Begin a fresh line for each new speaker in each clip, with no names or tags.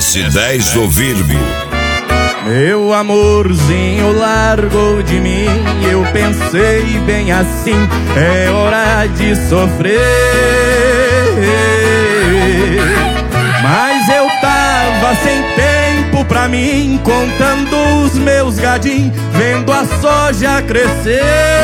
S10 do Virgo.
Meu amorzinho largou de mim, eu pensei bem assim, é hora de sofrer. Mas eu tava sem tempo pra mim, contando os meus gadinhos, vendo a soja crescer.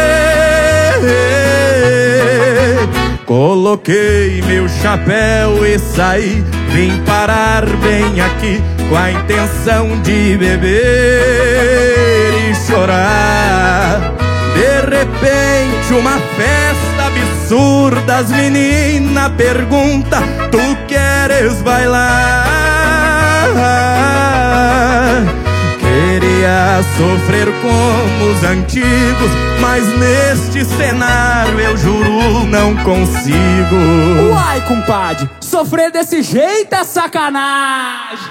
Coloquei meu chapéu e saí, vim parar bem aqui, com a intenção de beber e chorar. De repente uma festa absurda, as meninas perguntam: tu queres bailar? Queria sofrer como os antigos, mas neste cenário eu juro não consigo.
Uai, compadre, sofrer desse jeito é sacanagem.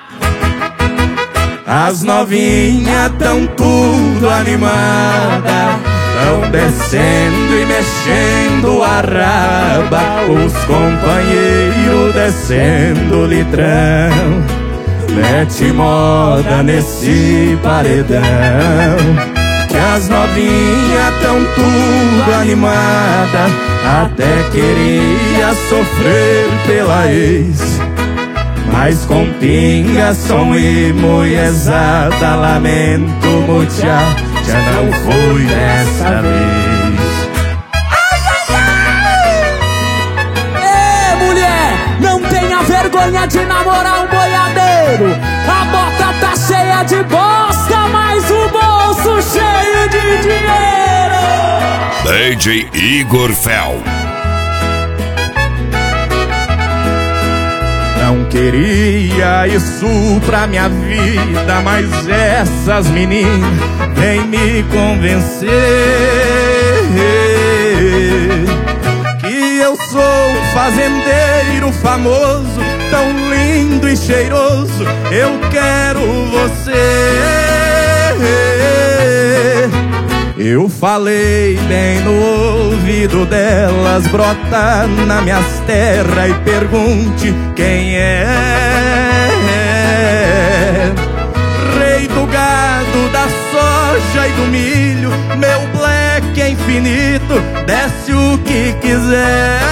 As novinhas tão tudo animada, tão descendo e mexendo a raba, os companheiros descendo o litrão. Mete moda nesse paredão, que as novinhas tão tudo animada, até queria sofrer pela ex, mas com pingação e mulherzada, lamento mucha, já não foi dessa vez.
Ê, mulher, não tenha vergonha de namorar um boiadeiro. A bota tá cheia de bosta, mas o bolso cheio de dinheiro.
DJ Igor Fel.
Não queria isso pra minha vida, mas essas meninas vêm me convencer que eu sou um fazendeiro famoso, tão lindo e cheiroso, eu quero você. Eu falei bem no ouvido delas, brota nas minhas terras e pergunte quem é. Rei do gado, da soja e do milho, meu black é infinito, desce o que quiser.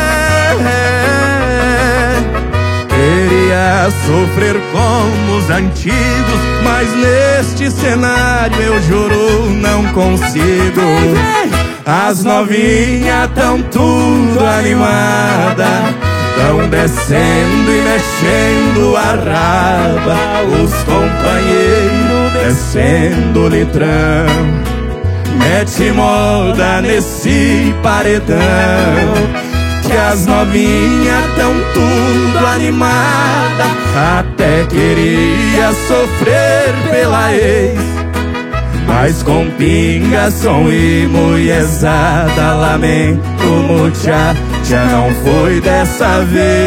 Queria sofrer como os antigos, mas neste cenário eu juro não consigo. As novinhas tão tudo animada, tão descendo e mexendo a raba, os companheiros descendo o litrão. Mete moda nesse paredão, que as novinhas tão tudo animada, até queria sofrer pela ex, mas com pingação e mulherzada, lamento mucha, já não foi dessa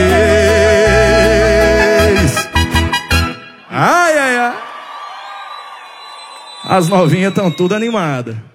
vez. Ai, ai, ai. As novinhas tão tudo animadas.